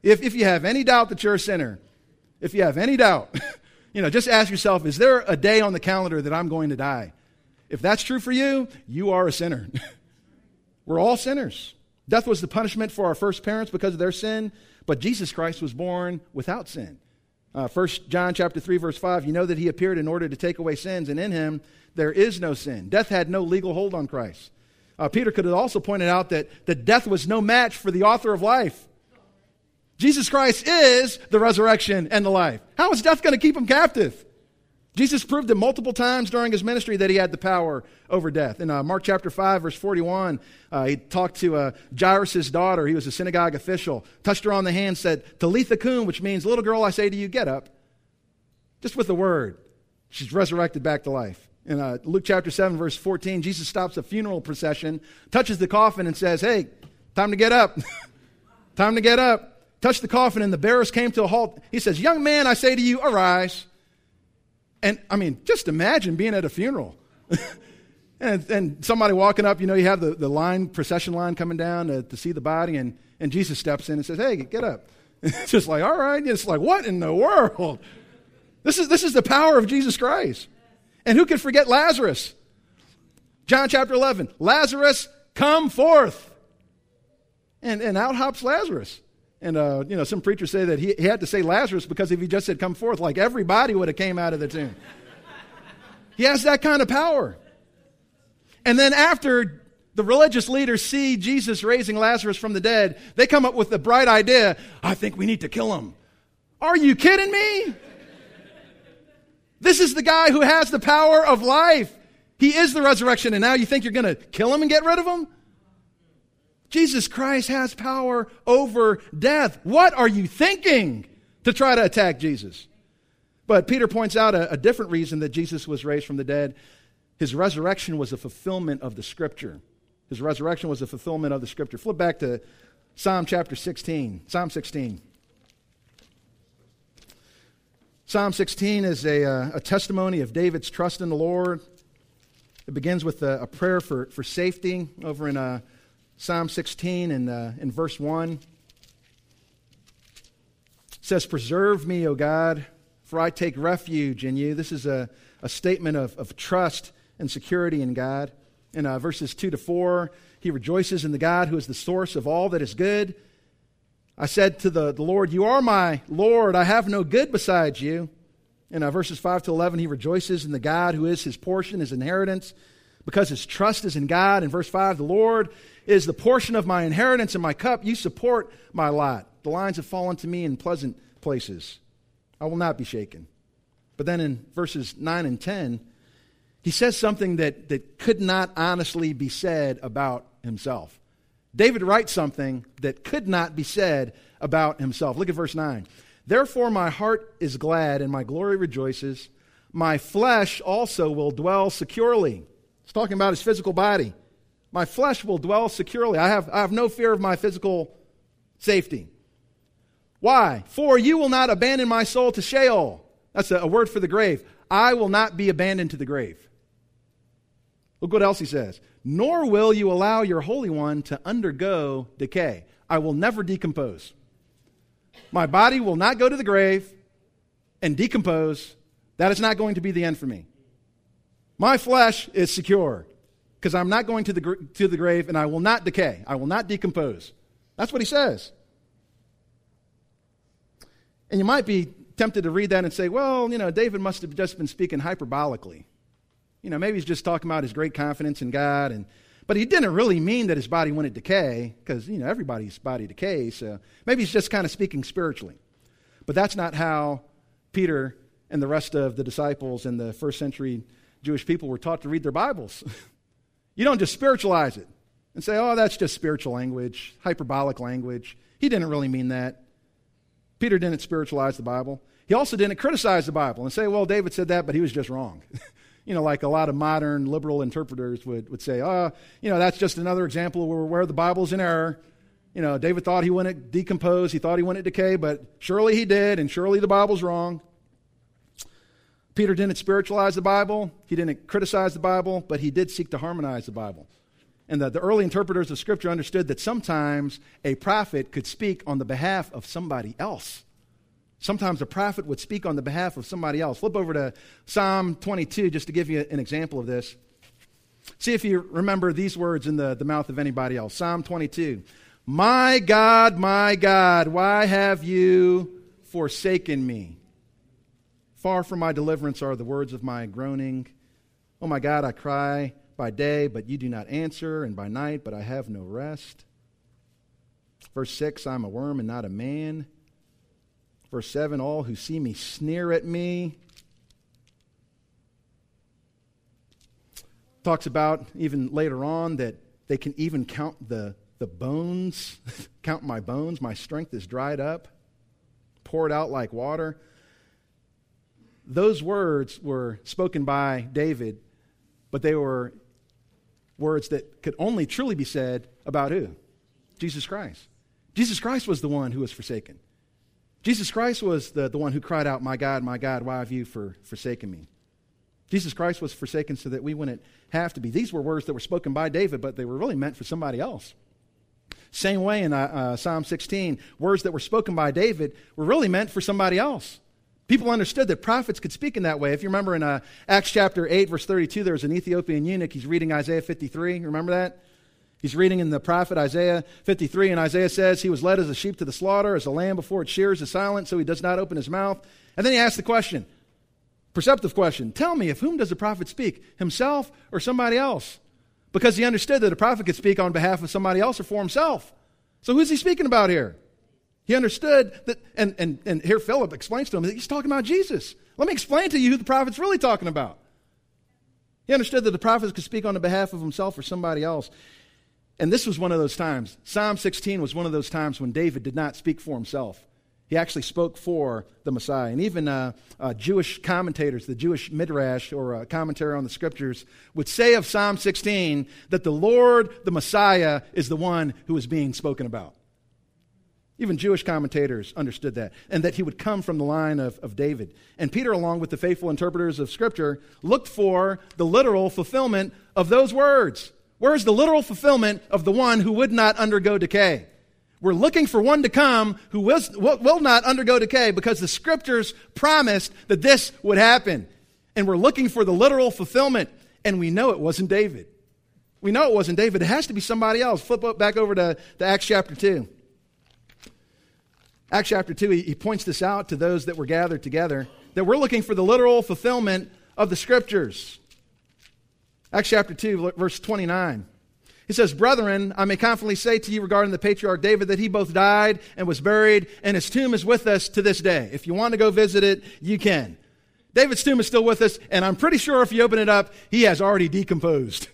If, if you have any doubt that you're a sinner, if you have any doubt, you know, just ask yourself, is there a day on the calendar that I'm going to die? If that's true for you, you are a sinner. We're all sinners. Death was the punishment for our first parents because of their sin, but Jesus Christ was born without sin. Uh, First John chapter three, verse five, you know that he appeared in order to take away sins, and in him there is no sin. Death had no legal hold on Christ. Uh, Peter could have also pointed out that, that death was no match for the author of life. Jesus Christ is the resurrection and the life. How is death going to keep him captive? Jesus proved it multiple times during his ministry that he had the power over death. In uh, Mark chapter five, verse forty-one, uh, he talked to uh, Jairus' daughter. He was a synagogue official. Touched her on the hand, said, Talitha kum, which means, little girl, I say to you, get up. Just with the word. She's resurrected back to life. In uh, Luke chapter seven, verse fourteen, Jesus stops a funeral procession, touches the coffin and says, hey, time to get up. Time to get up. Touched the coffin and the bearers came to a halt. He says, young man, I say to you, arise. And, I mean, just imagine being at a funeral. and, and somebody walking up, you know, you have the, the line, procession line coming down to, to see the body, and, and Jesus steps in and says, hey, get up. It's just like, all right. It's like, what in the world? This is, this is the power of Jesus Christ. And who can forget Lazarus? John chapter eleven, Lazarus, come forth. And, and out hops Lazarus. And, uh, you know, some preachers say that he, he had to say Lazarus because if he just said come forth, like everybody would have came out of the tomb. He has that kind of power. And then after the religious leaders see Jesus raising Lazarus from the dead, they come up with the bright idea, I think we need to kill him. Are you kidding me? This is the guy who has the power of life. He is the resurrection, and now you think you're going to kill him and get rid of him? Jesus Christ has power over death. What are you thinking to try to attack Jesus? But Peter points out a, a different reason that Jesus was raised from the dead. His resurrection was a fulfillment of the Scripture. His resurrection was a fulfillment of the Scripture. Flip back to Psalm chapter sixteen. Psalm sixteen. Psalm sixteen is a, uh, a testimony of David's trust in the Lord. It begins with a, a prayer for, for safety over in uh, Psalm sixteen and uh, in verse one. It says, preserve me, O God, for I take refuge in you. This is a, a statement of, of trust and security in God. In uh, verses two to four, he rejoices in the God who is the source of all that is good. I said to the, the Lord, you are my Lord. I have no good besides you. In uh, verses five to eleven, he rejoices in the God who is his portion, his inheritance, because his trust is in God. In verse five, the Lord is the portion of my inheritance and my cup. You support my lot. The lines have fallen to me in pleasant places. I will not be shaken. But then in verses nine and ten, he says something that, that could not honestly be said about himself. David writes something that could not be said about himself. Look at verse nine. Therefore my heart is glad and my glory rejoices. My flesh also will dwell securely. He's talking about his physical body. My flesh will dwell securely. I have, I have no fear of my physical safety. Why? For you will not abandon my soul to Sheol. That's a, a word for the grave. I will not be abandoned to the grave. Look what else he says. Nor will you allow your Holy One to undergo decay. I will never decompose. My body will not go to the grave and decompose. That is not going to be the end for me. My flesh is secure because I'm not going to the, to the grave and I will not decay. I will not decompose. That's what he says. And you might be tempted to read that and say, well, you know, David must have just been speaking hyperbolically. You know, maybe he's just talking about his great confidence in God. and But he didn't really mean that his body wouldn't decay because, you know, everybody's body decays. So maybe he's just kind of speaking spiritually. But that's not how Peter and the rest of the disciples and the first century Jewish people were taught to read their Bibles. You don't just spiritualize it and say, oh, that's just spiritual language, hyperbolic language. He didn't really mean that. Peter didn't spiritualize the Bible. He also didn't criticize the Bible and say, well, David said that, but he was just wrong. You know, like a lot of modern liberal interpreters would, would say, oh, you know, that's just another example where, where the Bible's in error. You know, David thought he wouldn't decompose, he thought he wouldn't decay, but surely he did, and surely the Bible's wrong. Peter didn't spiritualize the Bible, he didn't criticize the Bible, but he did seek to harmonize the Bible. And the, the early interpreters of Scripture understood that sometimes a prophet could speak on the behalf of somebody else. Sometimes a prophet would speak on the behalf of somebody else. Flip over to Psalm twenty-two just to give you an example of this. See if you remember these words in the, the mouth of anybody else. Psalm twenty-two. My God, my God, why have you forsaken me? Far from my deliverance are the words of my groaning. Oh my God, I cry by day, but you do not answer, and by night, but I have no rest. Verse six, I'm a worm and not a man. Verse seven, all who see me sneer at me. Talks about even later on that they can even count the, the bones, count my bones. My strength is dried up, poured out like water. Those words were spoken by David, but they were words that could only truly be said about who? Jesus Christ. Jesus Christ was the one who was forsaken. Jesus Christ was the, the one who cried out, my God, my God, why have you for, forsaken me? Jesus Christ was forsaken so that we wouldn't have to be. These were words that were spoken by David, but they were really meant for somebody else. Same way in uh, uh, Psalm sixteen, words that were spoken by David were really meant for somebody else. People understood that prophets could speak in that way. If you remember in uh, Acts chapter eight, verse thirty-two, there was an Ethiopian eunuch. He's reading Isaiah fifty-three. Remember that? He's reading in the prophet Isaiah fifty-three, and Isaiah says, he was led as a sheep to the slaughter, as a lamb before its shears is silent, so he does not open his mouth. And then he asks the question, perceptive question, tell me, of whom does the prophet speak, himself or somebody else? Because he understood that a prophet could speak on behalf of somebody else or for himself. So who's he speaking about here? He understood that, and, and, and here Philip explains to him that he's talking about Jesus. Let me explain to you who the prophet's really talking about. He understood that the prophets could speak on the behalf of himself or somebody else. And this was one of those times. Psalm sixteen was one of those times when David did not speak for himself. He actually spoke for the Messiah. And even uh, uh, Jewish commentators, the Jewish Midrash, or uh, commentary on the Scriptures, would say of Psalm sixteen that the Lord, the Messiah, is the one who is being spoken about. Even Jewish commentators understood that, and that he would come from the line of, of David. And Peter, along with the faithful interpreters of Scripture, looked for the literal fulfillment of those words. Where is the literal fulfillment of the one who would not undergo decay? We're looking for one to come who will, will not undergo decay because the Scriptures promised that this would happen. And we're looking for the literal fulfillment, and we know it wasn't David. We know it wasn't David. It has to be somebody else. Flip up back over to, to Acts chapter two. Acts chapter two, he, he points this out to those that were gathered together, that we're looking for the literal fulfillment of the Scriptures. Acts chapter two, verse twenty-nine. He says, brethren, I may confidently say to you regarding the patriarch David that he both died and was buried, and his tomb is with us to this day. If you want to go visit it, you can. David's tomb is still with us, and I'm pretty sure if you open it up, he has already decomposed.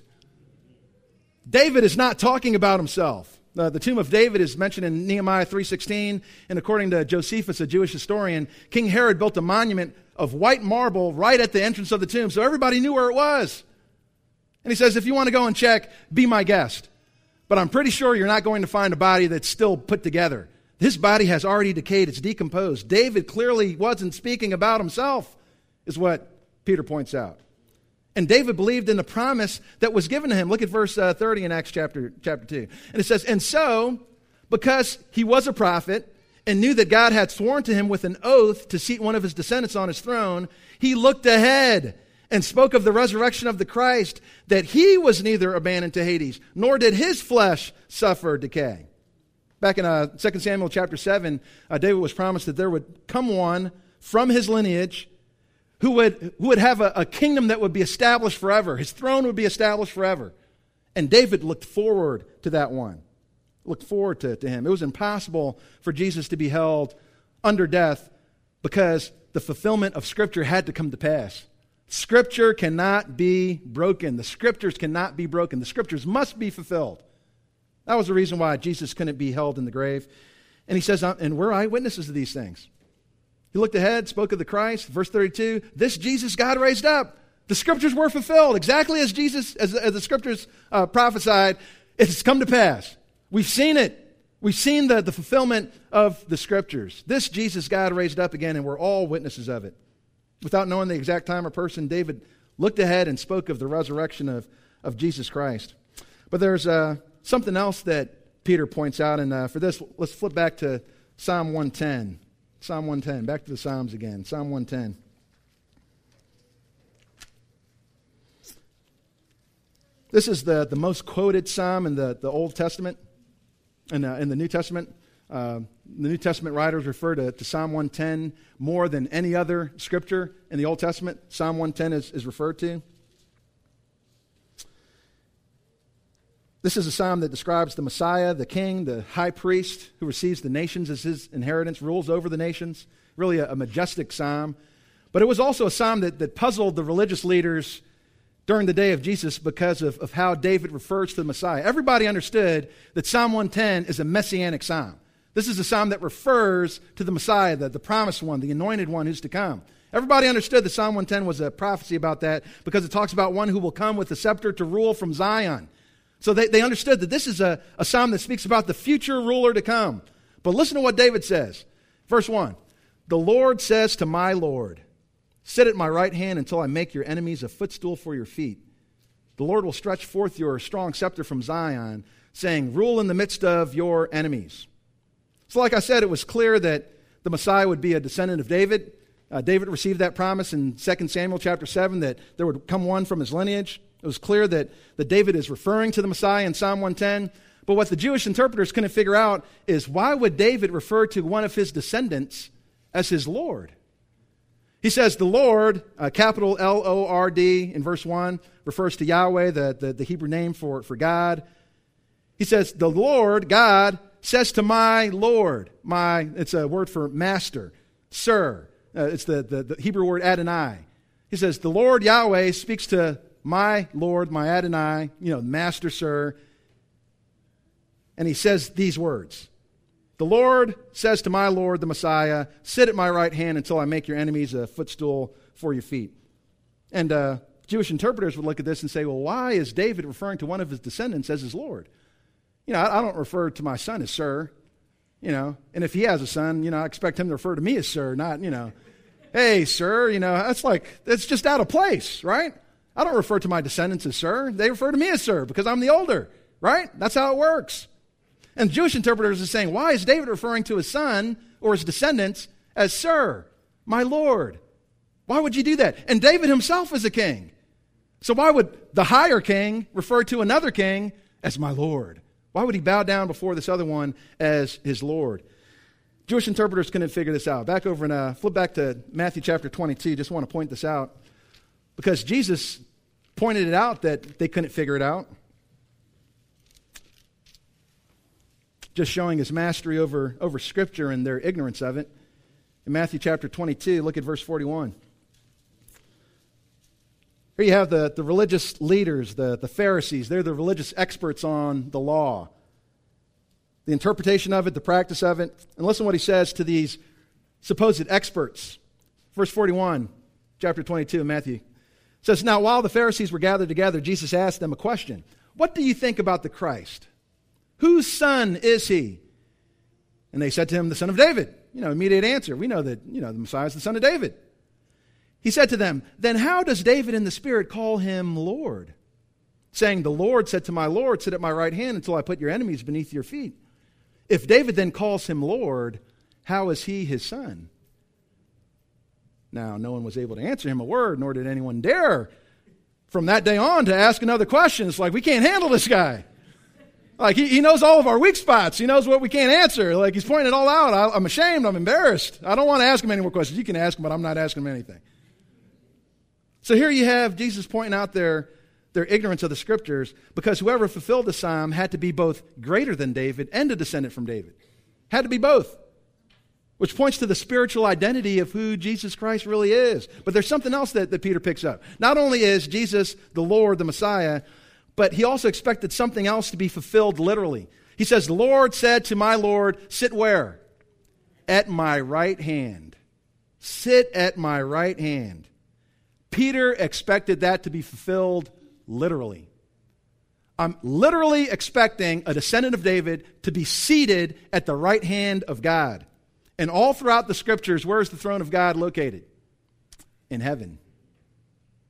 David is not talking about himself. Uh, the tomb of David is mentioned in Nehemiah three sixteen, and according to Josephus, a Jewish historian, King Herod built a monument of white marble right at the entrance of the tomb, so everybody knew where it was. And he says, if you want to go and check, be my guest. But I'm pretty sure you're not going to find a body that's still put together. This body has already decayed. It's decomposed. David clearly wasn't speaking about himself, is what Peter points out. And David believed in the promise that was given to him. Look at verse uh, thirty in Acts chapter, chapter two. And it says, and so, because he was a prophet and knew that God had sworn to him with an oath to seat one of his descendants on his throne, he looked ahead and spoke of the resurrection of the Christ, that he was neither abandoned to Hades, nor did his flesh suffer decay. Back in uh, Second Samuel chapter seven, uh, David was promised that there would come one from his lineage who would, who would have a, a kingdom that would be established forever. His throne would be established forever. And David looked forward to that one, looked forward to, to him. It was impossible for Jesus to be held under death because the fulfillment of Scripture had to come to pass. Scripture cannot be broken. The Scriptures cannot be broken. The Scriptures must be fulfilled. That was the reason why Jesus couldn't be held in the grave. And he says, and we're eyewitnesses of these things. He looked ahead, spoke of the Christ. Verse thirty-two, this Jesus God raised up. The Scriptures were fulfilled exactly as Jesus, as, as the Scriptures uh, prophesied. It's come to pass. We've seen it. We've seen the, the fulfillment of the Scriptures. This Jesus God raised up again, and we're all witnesses of it. Without knowing the exact time or person, David looked ahead and spoke of the resurrection of, of Jesus Christ. But there's uh, something else that Peter points out, and uh, for this, let's flip back to Psalm one ten. Psalm one ten, back to the Psalms again. Psalm one ten. This is the, the most quoted psalm in the, the Old Testament, and in, uh, in the New Testament. Uh, the New Testament writers refer to, to Psalm one ten more than any other scripture in the Old Testament. Psalm one ten is, is referred to. This is a psalm that describes the Messiah, the king, the high priest who receives the nations as his inheritance, rules over the nations. Really a, a majestic psalm. But it was also a psalm that, that puzzled the religious leaders during the day of Jesus because of, of how David refers to the Messiah. Everybody understood that Psalm one ten is a messianic psalm. This is a psalm that refers to the Messiah, the, the promised one, the anointed one who's to come. Everybody understood that Psalm one ten was a prophecy about that because it talks about one who will come with a scepter to rule from Zion. So they, they understood that this is a, a psalm that speaks about the future ruler to come. But listen to what David says. Verse one, "The Lord says to my Lord, sit at my right hand until I make your enemies a footstool for your feet. The Lord will stretch forth your strong scepter from Zion, saying, rule in the midst of your enemies." So like I said, it was clear that the Messiah would be a descendant of David. Uh, David received that promise in Second Samuel chapter seven that there would come one from his lineage. It was clear that, that David is referring to the Messiah in Psalm one ten. But what the Jewish interpreters couldn't figure out is why would David refer to one of his descendants as his Lord? He says the Lord, uh, capital L O R D in verse one, refers to Yahweh, the, the, the Hebrew name for, for God. He says, the Lord, God, says to my Lord, my, it's a word for master, sir. Uh, it's the, the, the Hebrew word Adonai. He says, the Lord Yahweh speaks to my Lord, my Adonai, you know, master, sir. And he says these words. The Lord says to my Lord, the Messiah, sit at my right hand until I make your enemies a footstool for your feet. And uh, Jewish interpreters would look at this and say, well, why is David referring to one of his descendants as his Lord? You know, I, I don't refer to my son as sir, you know, and if he has a son, you know, I expect him to refer to me as sir, not, you know, hey, sir, you know, that's like, that's just out of place, right? I don't refer to my descendants as sir. They refer to me as sir because I'm the older, right? That's how it works. And Jewish interpreters are saying, why is David referring to his son or his descendants as sir, my Lord? Why would you do that? And David himself is a king. So why would the higher king refer to another king as my Lord? Why would he bow down before this other one as his Lord? Jewish interpreters couldn't figure this out. Back over in, uh, flip back to Matthew chapter twenty-two. Just want to point this out because Jesus pointed it out that they couldn't figure it out. Just showing his mastery over, over Scripture and their ignorance of it. In Matthew chapter twenty-two, look at verse forty-one. Here you have the, the religious leaders, the, the Pharisees. They're the religious experts on the law. The interpretation of it, the practice of it. And listen to what he says to these supposed experts. Verse forty-one, chapter twenty-two of Matthew. It says, now while the Pharisees were gathered together, Jesus asked them a question. What do you think about the Christ? Whose son is he? And they said to him, the son of David. You know, immediate answer. We know that, you know, the Messiah is the son of David. He said to them, then how does David in the Spirit call him Lord? Saying, the Lord said to my Lord, sit at my right hand until I put your enemies beneath your feet. If David then calls him Lord, how is he his son? Now, no one was able to answer him a word, nor did anyone dare from that day on to ask another question. It's like, we can't handle this guy. Like, he, he knows all of our weak spots. He knows what we can't answer. Like, he's pointing it all out. I, I'm ashamed. I'm embarrassed. I don't want to ask him any more questions. You can ask him, but I'm not asking him anything. So here you have Jesus pointing out their, their ignorance of the Scriptures because whoever fulfilled the psalm had to be both greater than David and a descendant from David. Had to be both. Which points to the spiritual identity of who Jesus Christ really is. But there's something else that, that Peter picks up. Not only is Jesus the Lord, the Messiah, but he also expected something else to be fulfilled literally. He says, the Lord said to my Lord, sit where? At my right hand. Sit at my right hand. Peter expected that to be fulfilled literally. I'm literally expecting a descendant of David to be seated at the right hand of God. And all throughout the Scriptures, where is the throne of God located? In heaven.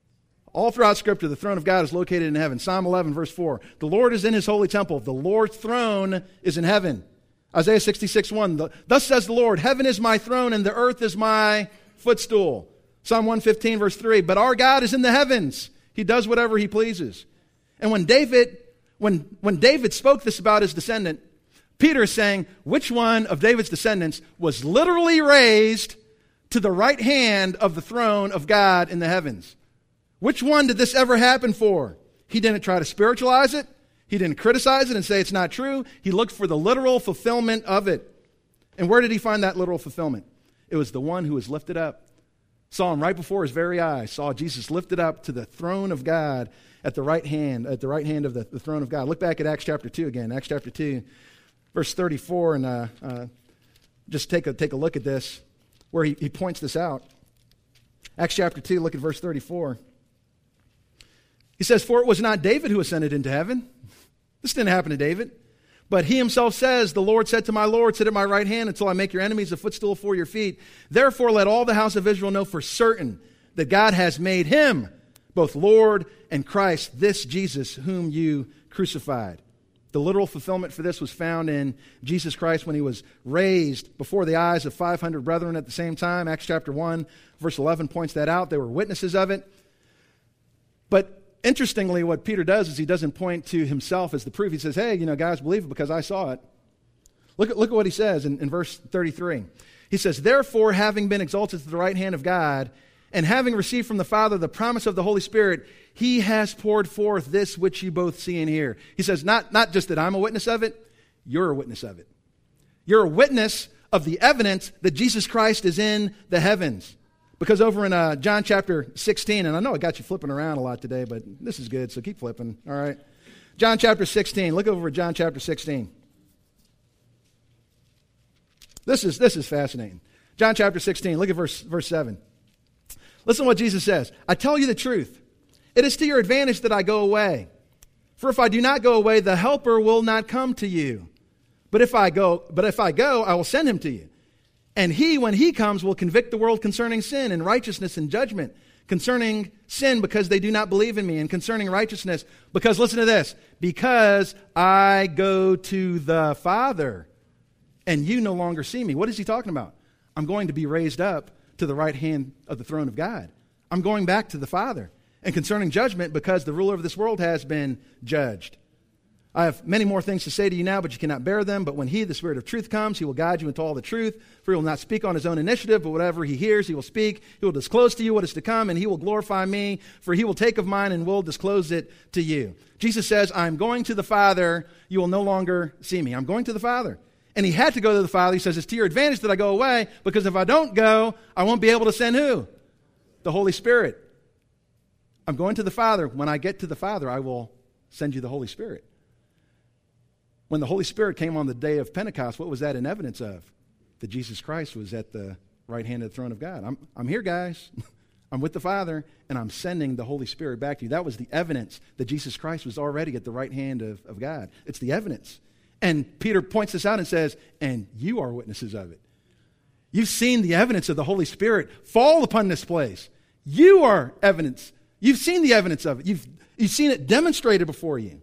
All throughout Scripture, the throne of God is located in heaven. Psalm eleven, verse four. The Lord is in his holy temple. The Lord's throne is in heaven. Isaiah sixty-six, one. Thus says the Lord, heaven is my throne and the earth is my footstool. Psalm one fifteen, verse three. But our God is in the heavens. He does whatever he pleases. And when David, when, when David spoke this about his descendant, Peter is saying, which one of David's descendants was literally raised to the right hand of the throne of God in the heavens? Which one did this ever happen for? He didn't try to spiritualize it. He didn't criticize it and say it's not true. He looked for the literal fulfillment of it. And where did he find that literal fulfillment? It was the one who was lifted up. Saw him right before his very eyes. Saw Jesus lifted up to the throne of God at the right hand, at the right hand of the, the throne of God. Look back at Acts chapter two again. Acts chapter two, verse thirty-four, and uh, uh, just take a, take a look at this, where he, he points this out. Acts chapter two, look at verse thirty-four. He says, for it was not David who ascended into heaven. This didn't happen to David. But he himself says, the Lord said to my Lord, sit at my right hand until I make your enemies a footstool for your feet. Therefore let all the house of Israel know for certain that God has made him both Lord and Christ, this Jesus whom you crucified. The literal fulfillment for this was found in Jesus Christ when he was raised before the eyes of five hundred brethren at the same time. Acts chapter one, verse eleven points that out. They were witnesses of it. But interestingly, what Peter does is he doesn't point to himself as the proof. He says, hey, you know, guys, believe it because I saw it. Look at, look at what he says in, in verse thirty-three. He says, therefore, having been exalted to the right hand of God, and having received from the Father the promise of the Holy Spirit, he has poured forth this which you both see and hear. He says, not, not just that I'm a witness of it, you're a witness of it. You're a witness of the evidence that Jesus Christ is in the heavens. Because over in uh, John chapter sixteen, and I know I got you flipping around a lot today, but this is good, so keep flipping, all right? John chapter sixteen, look over at John chapter sixteen. This is, this is fascinating. John chapter sixteen, look at verse, verse seven. Listen to what Jesus says. I tell you the truth. It is to your advantage that I go away. For if I do not go away, the Helper will not come to you. But if I go, but if I go, I will send him to you. And he, when he comes, will convict the world concerning sin and righteousness and judgment. Concerning sin, because they do not believe in me. And concerning righteousness, because, listen to this, because I go to the Father, and you no longer see me. What is he talking about? I'm going to be raised up to the right hand of the throne of God. I'm going back to the Father. And concerning judgment, because the ruler of this world has been judged. I have many more things to say to you now, but you cannot bear them. But when he, the Spirit of truth, comes, he will guide you into all the truth. For he will not speak on his own initiative, but whatever he hears, he will speak. He will disclose to you what is to come, and he will glorify me. For he will take of mine and will disclose it to you. Jesus says, I'm going to the Father. You will no longer see me. I'm going to the Father. And he had to go to the Father. He says, it's to your advantage that I go away, because if I don't go, I won't be able to send who? The Holy Spirit. I'm going to the Father. When I get to the Father, I will send you the Holy Spirit. When the Holy Spirit came on the day of Pentecost, what was that in evidence of? That Jesus Christ was at the right hand of the throne of God. I'm, I'm here, guys. I'm with the Father, and I'm sending the Holy Spirit back to you. That was the evidence that Jesus Christ was already at the right hand of, of God. It's the evidence. And Peter points this out and says, and you are witnesses of it. You've seen the evidence of the Holy Spirit fall upon this place. You are evidence. You've seen the evidence of it. You've, you've seen it demonstrated before you.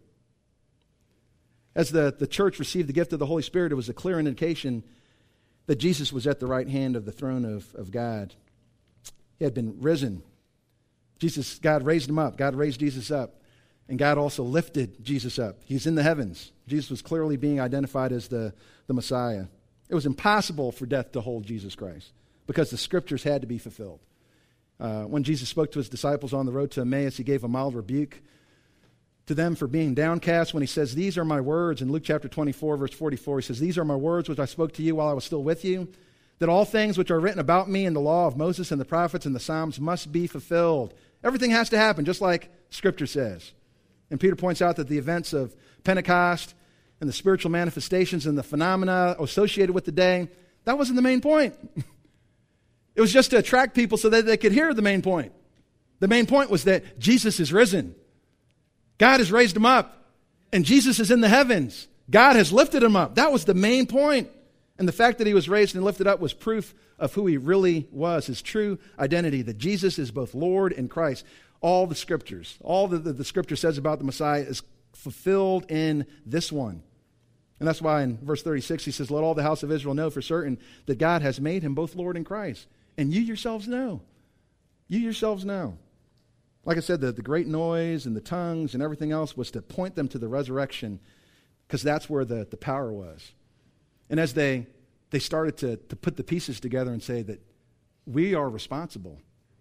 As the, the church received the gift of the Holy Spirit, it was a clear indication that Jesus was at the right hand of the throne of, of God. He had been risen. Jesus, God raised him up. God raised Jesus up. And God also lifted Jesus up. He's in the heavens. Jesus was clearly being identified as the, the Messiah. It was impossible for death to hold Jesus Christ because the scriptures had to be fulfilled. Uh, when Jesus spoke to his disciples on the road to Emmaus, he gave a mild rebuke to them for being downcast when he says, these are my words. In Luke chapter twenty-four, verse forty-four, he says, these are my words which I spoke to you while I was still with you, that all things which are written about me in the law of Moses and the prophets and the Psalms must be fulfilled. Everything has to happen, just like Scripture says. And Peter points out that the events of Pentecost and the spiritual manifestations and the phenomena associated with the day, that wasn't the main point. It was just to attract people so that they could hear the main point. The main point was that Jesus is risen. God has raised him up, and Jesus is in the heavens. God has lifted him up. That was the main point. And the fact that he was raised and lifted up was proof of who he really was, his true identity, that Jesus is both Lord and Christ. all the scriptures, all that the, the scripture says about the Messiah is fulfilled in this one. And that's why in verse thirty-six he says, let all the house of Israel know for certain that God has made him both Lord and Christ. And you yourselves know. You yourselves know. Like I said, the, the great noise and the tongues and everything else was to point them to the resurrection, because that's where the, the power was. And as they, they started to, to put the pieces together and say that we are responsible.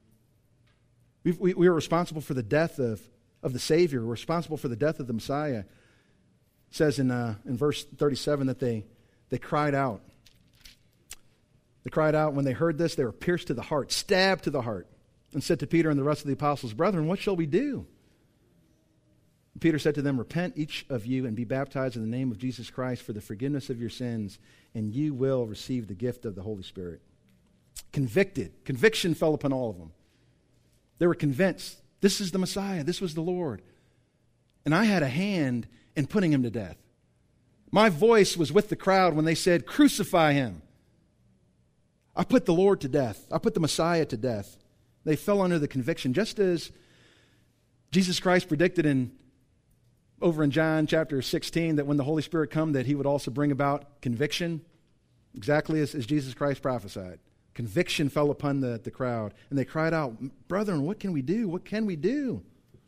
We, we, we are responsible for the death of, of the Savior. We're responsible for the death of the Messiah. It says in, uh, in verse thirty-seven that they, they cried out. They cried out when they heard this. They were pierced to the heart, stabbed to the heart, and said to Peter and the rest of the apostles, brethren, what shall we do? And Peter said to them, repent each of you and be baptized in the name of Jesus Christ for the forgiveness of your sins, and you will receive the gift of the Holy Spirit. Convicted. Conviction fell upon all of them. They were convinced this is the Messiah. This was the Lord. And I had a hand in putting him to death. My voice was with the crowd when they said, crucify him. I put the Lord to death. I put the Messiah to death. They fell under the conviction, just as Jesus Christ predicted in over in John chapter sixteen, that when the Holy Spirit come, that he would also bring about conviction, exactly as, as Jesus Christ prophesied. Conviction fell upon the, the crowd, and they cried out, brethren, what can we do? What can we do?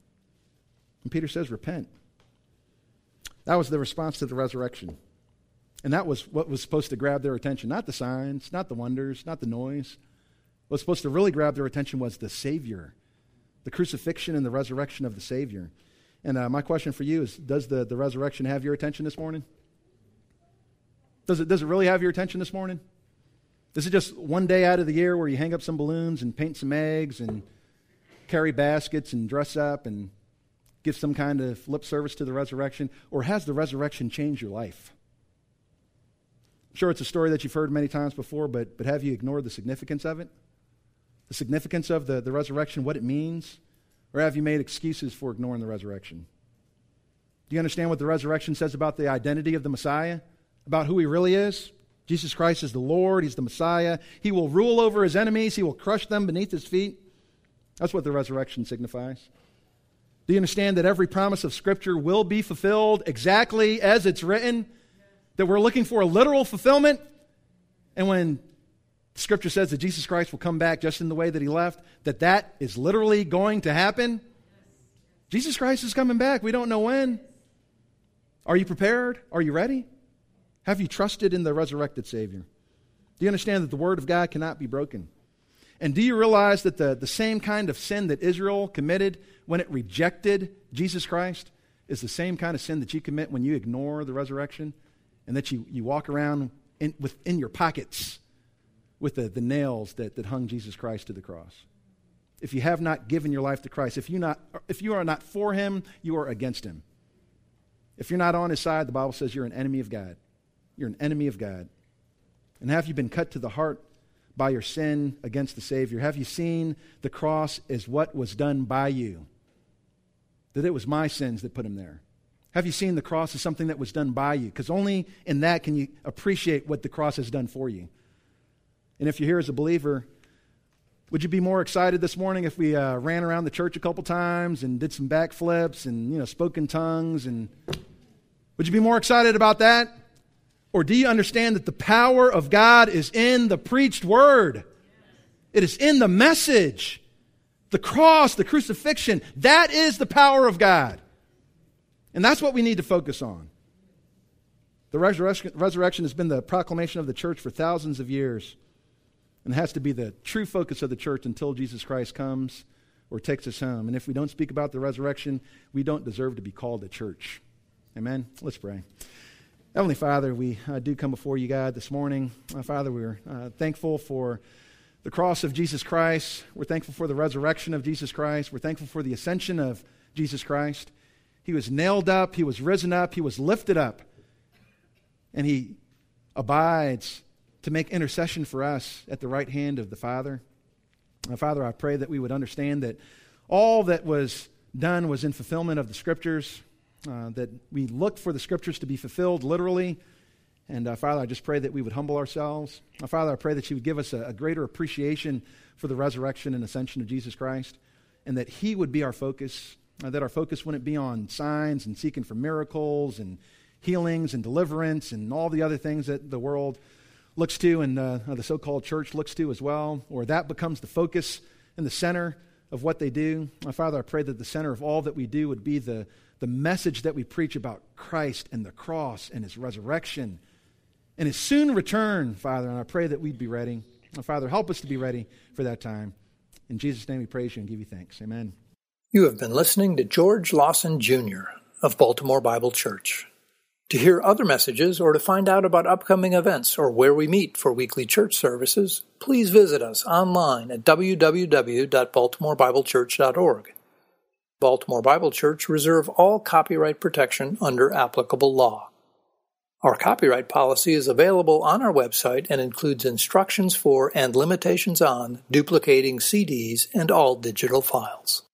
And Peter says, repent. That was the response to the resurrection. And that was what was supposed to grab their attention. Not the signs, not the wonders, not the noise. What was supposed to really grab their attention was the Savior, the crucifixion and the resurrection of the Savior. And uh, my question for you is, does the, the resurrection have your attention this morning? Does it, does it really have your attention this morning? Is it just one day out of the year where you hang up some balloons and paint some eggs and carry baskets and dress up and give some kind of lip service to the resurrection? Or has the resurrection changed your life? I'm sure it's a story that you've heard many times before, but, but have you ignored the significance of it? The significance of the, the resurrection, what it means? Or have you made excuses for ignoring the resurrection? Do you understand what the resurrection says about the identity of the Messiah? About who he really is? Jesus Christ is the Lord. He's the Messiah. He will rule over his enemies. He will crush them beneath his feet. That's what the resurrection signifies. Do you understand that every promise of Scripture will be fulfilled exactly as it's written? That we're looking for a literal fulfillment? And when Scripture says that Jesus Christ will come back just in the way that he left, that that is literally going to happen? Jesus Christ is coming back. We don't know when. Are you prepared? Are you ready? Have you trusted in the resurrected Savior? Do you understand that the Word of God cannot be broken? And do you realize that the, the same kind of sin that Israel committed when it rejected Jesus Christ is the same kind of sin that you commit when you ignore the resurrection, and that you, you walk around in, with, in your pockets with the, the nails that, that hung Jesus Christ to the cross? If you have not given your life to Christ, if you, not, if you are not for him, you are against him. If you're not on his side, the Bible says you're an enemy of God. You're an enemy of God. And have you been cut to the heart by your sin against the Savior? Have you seen the cross as what was done by you? That it was my sins that put him there. Have you seen the cross as something that was done by you? Because only in that can you appreciate what the cross has done for you. And if you're here as a believer, would you be more excited this morning if we uh, ran around the church a couple times and did some backflips and, you know, spoke in tongues? And would you be more excited about that? Or do you understand that the power of God is in the preached word? It is in the message. The cross, the crucifixion, that is the power of God. And that's what we need to focus on. The resurrection, resurrection has been the proclamation of the church for thousands of years, and has to be the true focus of the church until Jesus Christ comes or takes us home. And if we don't speak about the resurrection, we don't deserve to be called a church. Amen? Let's pray. Heavenly Father, we uh, do come before you, God, this morning. Uh, Father, we're uh, thankful for the cross of Jesus Christ. We're thankful for the resurrection of Jesus Christ. We're thankful for the ascension of Jesus Christ. He was nailed up. He was risen up. He was lifted up. And he abides to make intercession for us at the right hand of the Father. Uh, Father, I pray that we would understand that all that was done was in fulfillment of the Scriptures. Uh, that we look for the Scriptures to be fulfilled literally. And uh, Father, I just pray that we would humble ourselves. Uh, Father, I pray that you would give us a, a greater appreciation for the resurrection and ascension of Jesus Christ. and that he would be our focus, uh, that our focus wouldn't be on signs and seeking for miracles and healings and deliverance and all the other things that the world looks to and uh, the so-called church looks to as well, or that becomes the focus and the center of what they do. My Father, I pray that the center of all that we do would be the, the message that we preach about Christ and the cross and his resurrection and his soon return, Father, and I pray that we'd be ready. My Father, help us to be ready for that time. In Jesus' name we praise you and give you thanks. Amen. You have been listening to George Lawson Junior of Baltimore Bible Church. To hear other messages or to find out about upcoming events or where we meet for weekly church services, please visit us online at w w w dot baltimore bible church dot org. Baltimore Bible Church reserve all copyright protection under applicable law. Our copyright policy is available on our website and includes instructions for and limitations on duplicating C Ds and all digital files.